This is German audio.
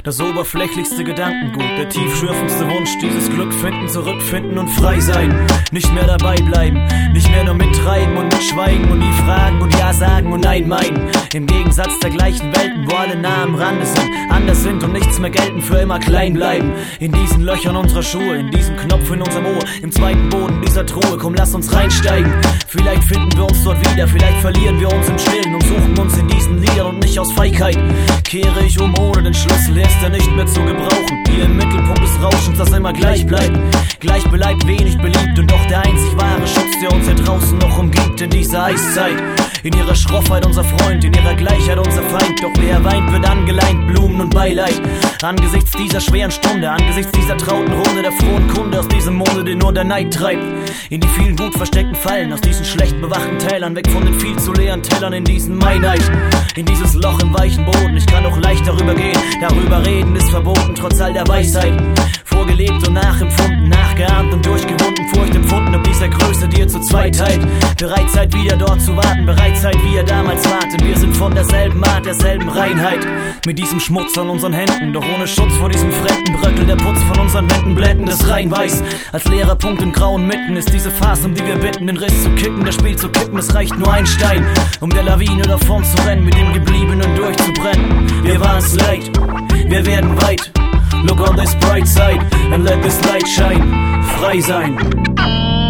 Das oberflächlichste Gedankengut, der tiefschürfendste Wunsch, dieses Glück finden, zurückfinden und frei sein. Nicht mehr dabei bleiben, nicht mehr nur mittreiben und mitschweigen und nie fragen und ja sagen und nein meinen. Im Gegensatz der gleichen Welten, wo alle nah am Rande sind, anders sind und nichts mehr gelten, für immer klein bleiben. In diesen Löchern unserer Schuhe, in diesem Knopf in unserem Ohr, im zweiten Boden dieser Truhe, komm lass uns reinsteigen. Vielleicht finden wir uns dort wieder, vielleicht verlieren wir uns im Stillen und suchen uns in diesen Liedern und nicht aus Feigheit. Kehre ich um ohne den Schlüssel, ist er nicht mehr zu gebrauchen. Hier im Mittelpunkt des Rauschens, das immer gleich bleibt. Gleich beleibt, wenig beliebt und doch der einzig wahre Schutz, der uns hier draußen noch umgibt in dieser Eiszeit. In ihrer Schroffheit unser Freund, in ihrer Gleichheit unser Feind. Doch wer weint, wird angeleint, Blumen und Beileid. Angesichts dieser schweren Stunde, angesichts dieser trauten Runde, der frohen Kunde aus diesem Monde, den nur der Neid treibt. In die vielen gut versteckten Fallen, aus diesen schlecht bewachten Tälern, weg von den viel zu leeren Tellern, in diesen Maineid. In dieses Loch im weichen Boden, ich kann auch leicht darüber gehen. Darüber reden ist verboten, trotz all der Weisheit. Vorgelebt und nachempfunden, nachgeahmt und durchgewunden, Furcht empfunden, ob dieser Größe dir zu zweit teilt. Bereit seid, wieder dort zu warten, bereit seid, wie ihr damals wartet. Wir sind von derselben Art, derselben Reinheit. Mit diesem Schmutz an unseren Händen, doch ohne Schutz vor diesem fremden Bröckel. Der Putz von unseren Wänden blendendes rein weiß. Als leerer Punkt im grauen Mitten ist diese Farce, um die wir bitten, den Riss zu kicken, das Spiel zu kippen. Es reicht nur ein Stein, um der Lawine davon zu rennen, mit dem Gebliebenen durchzubrennen. Wir waren's leid, wir werden weit. Look on this bright side and let this light shine. Frei sein.